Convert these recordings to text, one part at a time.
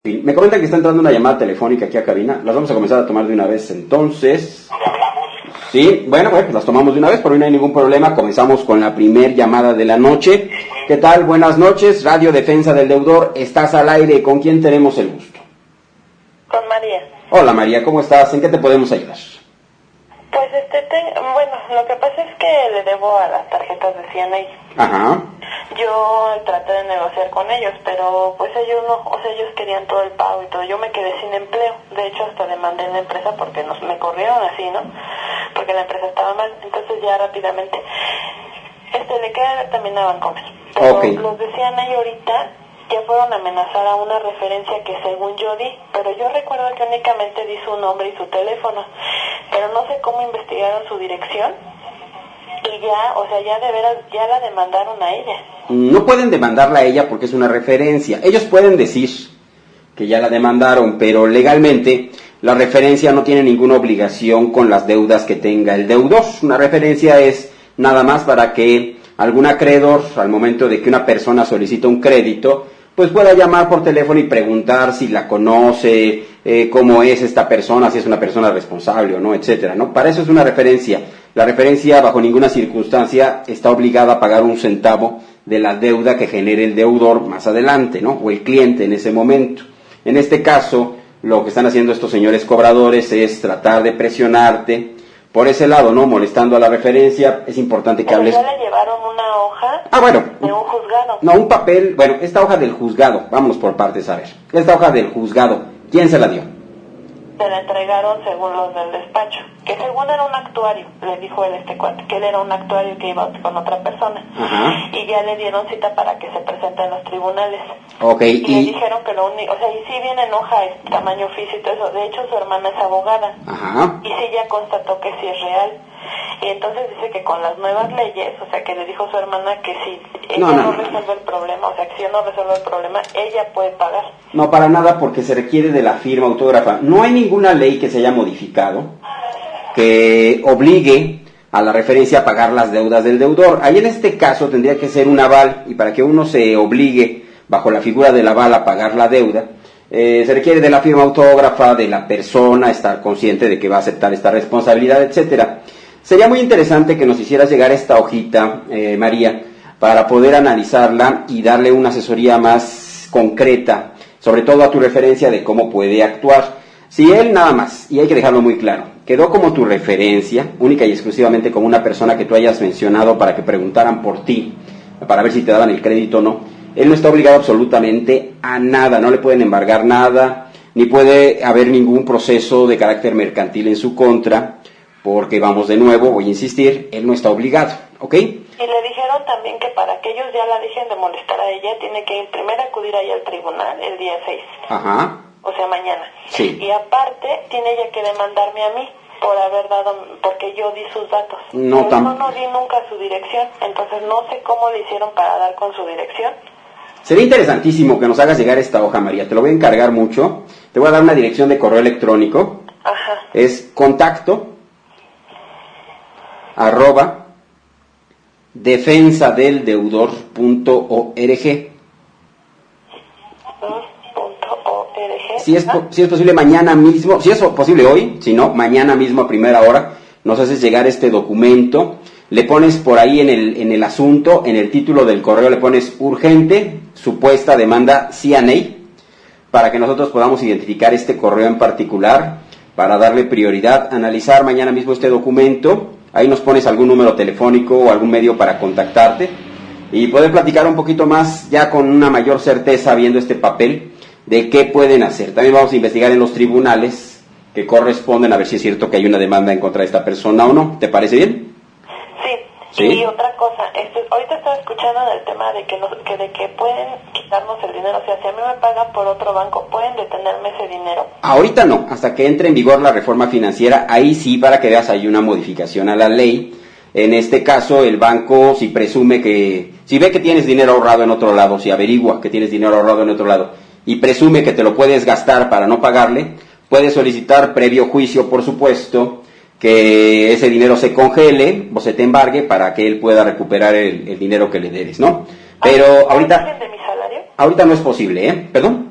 Me comentan que está entrando una llamada telefónica aquí a cabina. Las vamos a comenzar a tomar de una vez entonces. Sí, bueno, pues las tomamos de una vez, por hoy no hay ningún problema. Comenzamos con la primer llamada de la noche. ¿Qué tal? Buenas noches, Radio Defensa del Deudor. Estás al aire. ¿Con quién tenemos el gusto? Con María. Hola María, ¿cómo estás? ¿En qué te podemos ayudar? Pues bueno, lo que pasa es que le debo a las tarjetas de CNA. Ajá. Yo traté de negociar con ellos, pero pues ellos no, o sea, ellos querían todo el pago y todo. Yo me quedé sin empleo. De hecho, hasta demandé en la empresa porque me corrieron así, ¿no? Porque la empresa estaba mal. Entonces ya rápidamente, le queda también a Bancomer. Pero Okay. los de CNA ahorita ya fueron a amenazar a una referencia que según yo di, pero yo recuerdo que únicamente di su nombre y su teléfono, pero no sé cómo investigaron su dirección y ya, o sea, ya de veras, ya la demandaron a ella. No pueden demandarla a ella porque es una referencia. Ellos pueden decir que ya la demandaron, pero legalmente la referencia no tiene ninguna obligación con las deudas que tenga el deudor. Una referencia es nada más para que algún acreedor, al momento de que una persona solicita un crédito, pues pueda llamar por teléfono y preguntar si la conoce, cómo es esta persona, si es una persona responsable o no, etcétera, ¿no? Para eso es una referencia. La referencia bajo ninguna circunstancia está obligada a pagar un centavo de la deuda que genere el deudor más adelante, ¿no? O el cliente en ese momento. En este caso, lo que están haciendo estos señores cobradores es tratar de presionarte por ese lado, ¿no? Molestando a la referencia. Es importante que hables. Ya le llevaron una hoja de un juzgado. No, un papel. Bueno, esta hoja del juzgado. Vámonos por partes a ver. Esta hoja del juzgado, ¿quién se la dio? Se la entregaron según los del despacho, que según era un actuario, le dijo él cuate, que él era un actuario que iba con otra persona. Ajá. Y ya le dieron cita para que se presente en los tribunales. Okay, y le dijeron que lo único, o sea, y sí viene en hoja, tamaño físico y todo eso. De hecho, su hermana es abogada. Ajá. Y sí ya constató que sí es real. Y entonces dice que con las nuevas leyes, o sea, que le dijo su hermana que si ella no resuelve el problema, o sea, que si ella no resuelve el problema, ella puede pagar. No, para nada, porque se requiere de la firma autógrafa. No hay ninguna ley que se haya modificado que obligue a la referencia a pagar las deudas del deudor. Ahí en este caso tendría que ser un aval, y para que uno se obligue bajo la figura del aval a pagar la deuda, se requiere de la firma autógrafa de la persona, estar consciente de que va a aceptar esta responsabilidad, etcétera. Sería muy interesante que nos hicieras llegar esta hojita, María, para poder analizarla y darle una asesoría más concreta, sobre todo a tu referencia de cómo puede actuar. Si él nada más, y hay que dejarlo muy claro, quedó como tu referencia, única y exclusivamente como una persona que tú hayas mencionado para que preguntaran por ti, para ver si te daban el crédito o no, él no está obligado absolutamente a nada, no le pueden embargar nada, ni puede haber ningún proceso de carácter mercantil en su contra, porque vamos de nuevo, voy a insistir, él no está obligado, ¿ok? Y le dijeron también que para que ellos ya la dejen de molestar a ella, tiene que primero acudir ahí al tribunal el día 6. Ajá. O sea, mañana. Sí. Y aparte, tiene ella que demandarme a mí por haber dado, porque yo di sus datos. No di nunca su dirección, entonces no sé cómo le hicieron para dar con su dirección. Sería interesantísimo que nos hagas llegar esta hoja, María, te lo voy a encargar mucho. Te voy a dar una dirección de correo electrónico. Ajá. Es contacto @defensadeldeudor.org. Si es posible mañana mismo, si es posible hoy, si no, mañana mismo a primera hora, nos haces llegar este documento, le pones por ahí en el asunto, en el título del correo le pones urgente, supuesta demanda CNA, para que nosotros podamos identificar este correo en particular, para darle prioridad, analizar mañana mismo este documento, ahí nos pones algún número telefónico o algún medio para contactarte, y poder platicar un poquito más, ya con una mayor certeza viendo este papel, de qué pueden hacer. También vamos a investigar en los tribunales que corresponden a ver si es cierto que hay una demanda en contra de esta persona o no. ¿Te parece bien? Sí. Y otra cosa, ahorita estaba escuchando del tema de que pueden quitarnos el dinero. O sea, si a mí me pagan por otro banco, ¿pueden detenerme ese dinero? Ahorita no, hasta que entre en vigor la reforma financiera, ahí sí, para que veas, hay una modificación a la ley. En este caso, el banco, si ve que tienes dinero ahorrado en otro lado, si averigua que tienes dinero ahorrado en otro lado, y presume que te lo puedes gastar para no pagarle, puedes solicitar previo juicio, por supuesto, que ese dinero se congele o se te embargue para que él pueda recuperar el dinero que le debes, ¿no? Pero ahorita... ¿De mi salario? Ahorita no es posible, ¿Perdón? Pero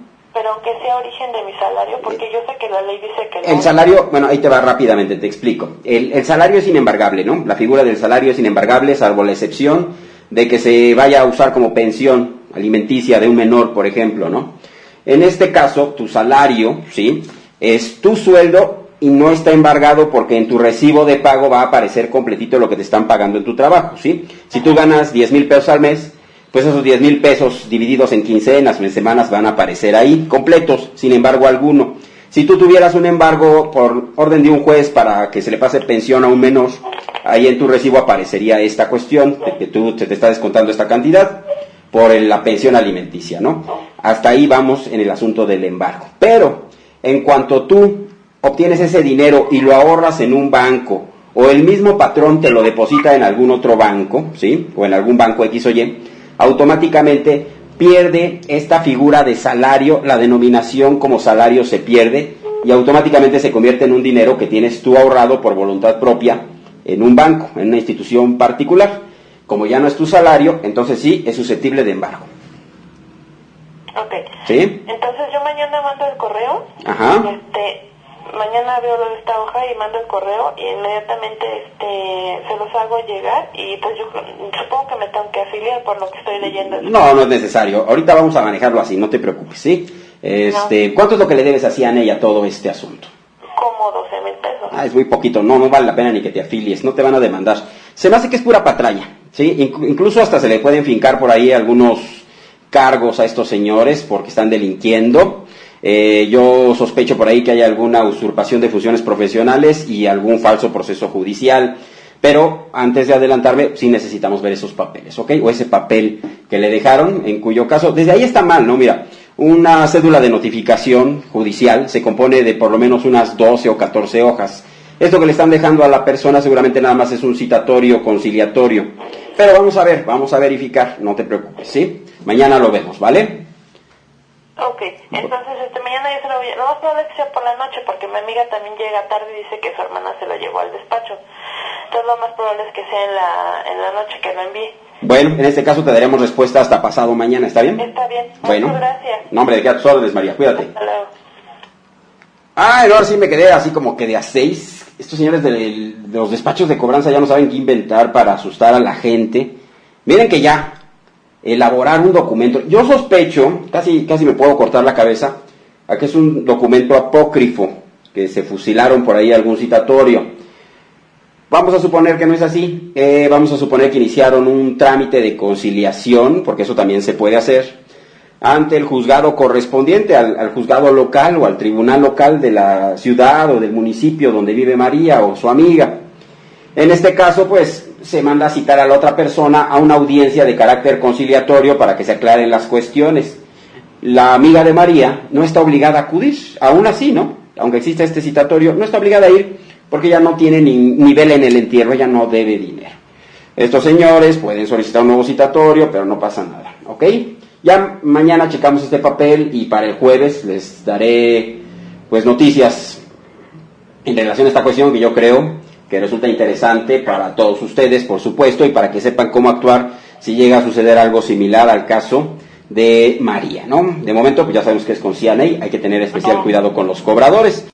pero aunque sea origen de mi salario, porque yo sé que la ley dice que no. El salario, bueno, ahí te va rápidamente, te explico. El salario es inembargable, ¿no? La figura del salario es inembargable, salvo la excepción de que se vaya a usar como pensión alimenticia de un menor, por ejemplo, ¿no? En este caso, tu salario, ¿sí?, es tu sueldo y no está embargado porque en tu recibo de pago va a aparecer completito lo que te están pagando en tu trabajo, ¿sí? Si tú ganas 10,000 pesos al mes, pues esos 10,000 pesos divididos en quincenas o en semanas van a aparecer ahí, completos, sin embargo alguno. Si tú tuvieras un embargo por orden de un juez para que se le pase pensión a un menor, ahí en tu recibo aparecería esta cuestión, de que tú te está descontando esta cantidad por la pensión alimenticia, ¿no? Hasta ahí vamos en el asunto del embargo. Pero, en cuanto tú obtienes ese dinero y lo ahorras en un banco, o el mismo patrón te lo deposita en algún otro banco, ¿sí?, o en algún banco X o Y, automáticamente pierde esta figura de salario, la denominación como salario se pierde, y automáticamente se convierte en un dinero que tienes tú ahorrado por voluntad propia en un banco, en una institución particular. Como ya no es tu salario, entonces sí, es susceptible de embargo. Ok. ¿Sí? Entonces yo mañana mando el correo. Ajá. Mañana veo lo de esta hoja y mando el correo y inmediatamente se los hago llegar y pues yo supongo que me tengo que afiliar por lo que estoy leyendo. No, no es necesario. Ahorita vamos a manejarlo así, no te preocupes, ¿sí? No. ¿Cuánto es lo que le debes así a Anella todo este asunto? Como 12,000 pesos. Ah, es muy poquito, no vale la pena ni que te afilies, no te van a demandar. Se me hace que es pura patraña, ¿sí? Incluso hasta se le pueden fincar por ahí algunos cargos a estos señores porque están delinquiendo. Yo sospecho por ahí que hay alguna usurpación de funciones profesionales y algún falso proceso judicial. Pero antes de adelantarme, sí necesitamos ver esos papeles, ¿ok? O ese papel que le dejaron, en cuyo caso, desde ahí está mal, ¿no? Mira, una cédula de notificación judicial se compone de por lo menos unas 12 o 14 hojas. Esto que le están dejando a la persona seguramente nada más es un citatorio conciliatorio. Pero vamos a verificar, no te preocupes, ¿sí? Mañana lo vemos, ¿vale? Ok, entonces mañana yo se lo voy a... No, no es que sea por la noche, porque mi amiga también llega tarde y dice que su hermana se lo llevó al despacho. Entonces lo más probable es que sea en la noche que lo envíe. Bueno, en este caso te daremos respuesta hasta pasado mañana, ¿está bien? Está bien, bueno, muchas gracias. No, hombre, de qué a tus órdenes, María, cuídate. Hasta luego. Ah, no, ahora sí me quedé así como que de a 6. Estos señores de los despachos de cobranza ya no saben qué inventar para asustar a la gente. Miren que ya elaborar un documento, yo sospecho, casi me puedo cortar la cabeza, a que es un documento apócrifo, que se fusilaron por ahí algún citatorio. Vamos a suponer que no es así, vamos a suponer que iniciaron un trámite de conciliación, porque eso también se puede hacer, ante el juzgado correspondiente, al juzgado local o al tribunal local de la ciudad o del municipio donde vive María o su amiga. En este caso, pues, se manda a citar a la otra persona a una audiencia de carácter conciliatorio para que se aclaren las cuestiones. La amiga de María no está obligada a acudir, aún así, ¿no? Aunque exista este citatorio, no está obligada a ir porque ella no tiene ni nivel en el entierro, ella no debe dinero. Estos señores pueden solicitar un nuevo citatorio, pero no pasa nada, ¿ok? Ya mañana checamos este papel y para el jueves les daré, pues, noticias en relación a esta cuestión que yo creo que resulta interesante para todos ustedes, por supuesto, y para que sepan cómo actuar si llega a suceder algo similar al caso de María, ¿no? De momento, pues ya sabemos que es con CNA, hay que tener especial cuidado con los cobradores.